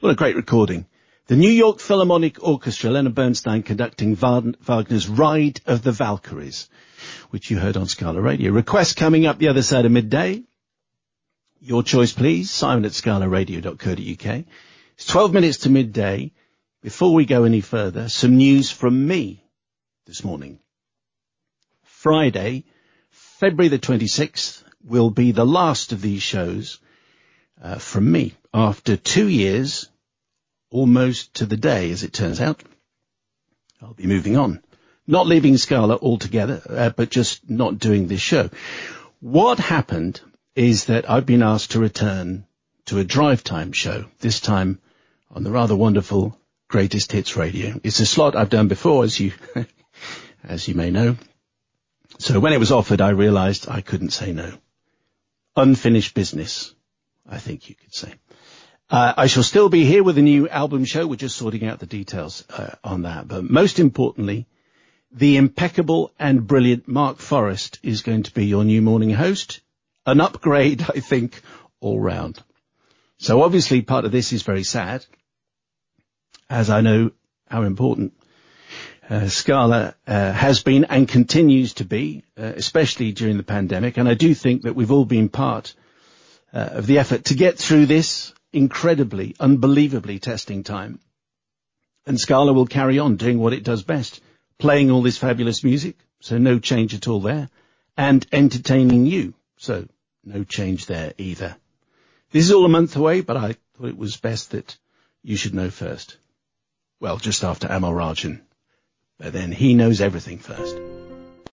What a great recording. The New York Philharmonic Orchestra, Leonard Bernstein conducting Wagner's Ride of the Valkyries, which you heard on Scala Radio. Requests coming up the other side of midday. Your choice, please. Simon@scalaradio.co.uk. It's 12 minutes to midday. Before we go any further, some news from me this morning. Friday, February the 26th, will be the last of these shows from me. After 2 years, almost to the day, as it turns out, I'll be moving on. Not leaving Scala altogether, but just not doing this show. What happened is that I've been asked to return to a drive time show, this time on the rather wonderful Greatest Hits Radio. It's a slot I've done before, as you may know. So when it was offered, I realized I couldn't say no. Unfinished business, I think you could say. I shall still be here with a new album show. We're just sorting out the details on that. But most importantly, the impeccable and brilliant Mark Forrest is going to be your new morning host. An upgrade, I think, all round. So obviously part of this is very sad, as I know how important Scala has been and continues to be, especially during the pandemic. And I do think that we've all been part of the effort to get through this incredibly, unbelievably testing time. And Scala will carry on doing what it does best, playing all this fabulous music, so no change at all there, and entertaining you, so no change there either. This is all a month away, but I thought it was best that you should know first. Well, just after Amal Rajan, but then he knows everything first.